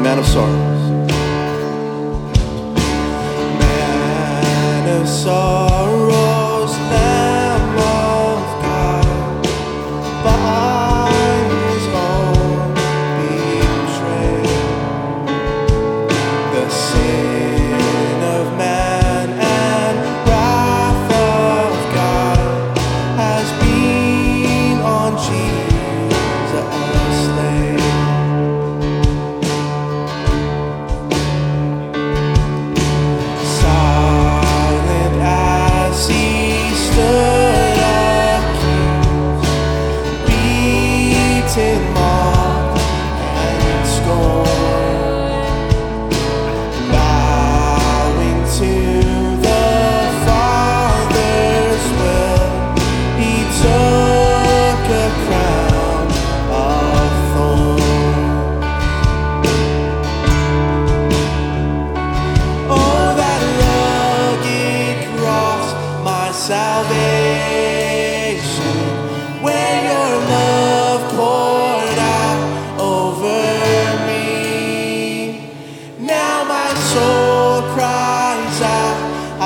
Man of Sorrows. Man of sorrows, Lamb of God, by his own betrayed, the sin of man and wrath of God has been on Jesus slain. Silent as he stood accused, beaten, mocked, and scorned, bowing to the Father's will, he took a crown of thorns. Oh, that rugged cross, my salvation, where your love poured out over me. Now my soul cries out,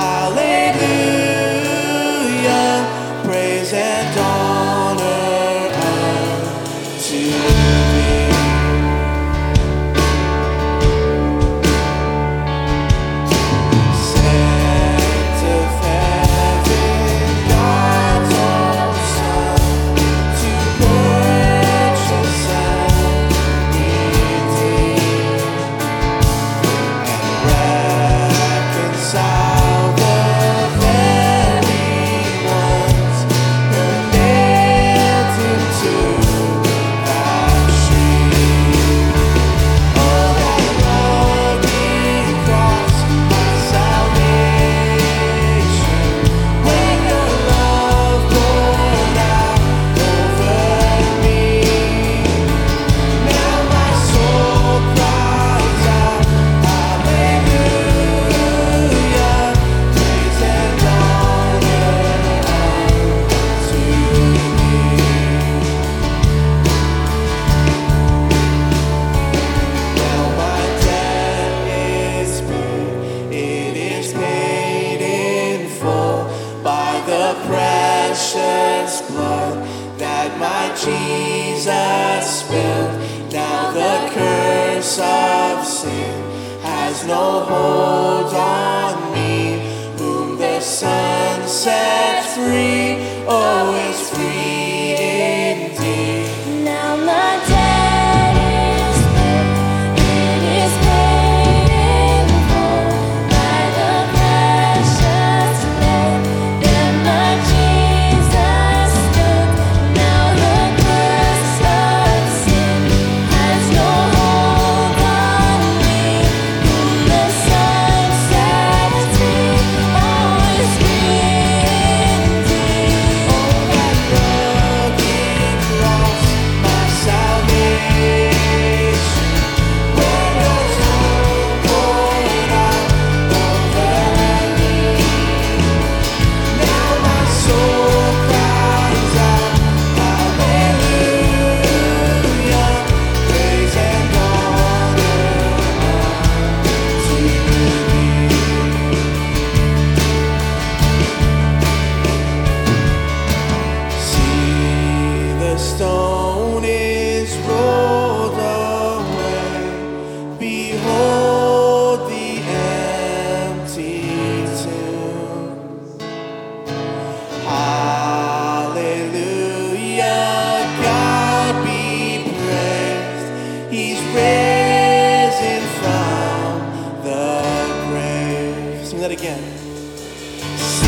hallelujah, praise and honor unto thee. Sent of heaven, God's own Son, to purchase and redeem, and reconcile the very ones who nailed him to that tree. Oh, that rugged cross, my salvation, when your love poured out over me. Now my soul cries out, hallelujah, praise and honor unto thee. Now my debt is paid, it is paid in full by the precious blood that my Jesus spilled. Now the curse of sin has no hold on me, whom the Son sets free, oh, is free indeed. Now my debt is paid, it is paid in full by the precious blood that my Jesus spilled. Now the curse of sin has no hold on me, whom the Son sets free, oh, is free indeed. Oh, that rugged cross, my salvation, where your soul poured out over me. Now my soul cries out, hallelujah, praise and honor unto thee. See, the stone is rolled away. Behold the empty tomb. Hallelujah, God be praised. He's risen from the grave. Sing that again.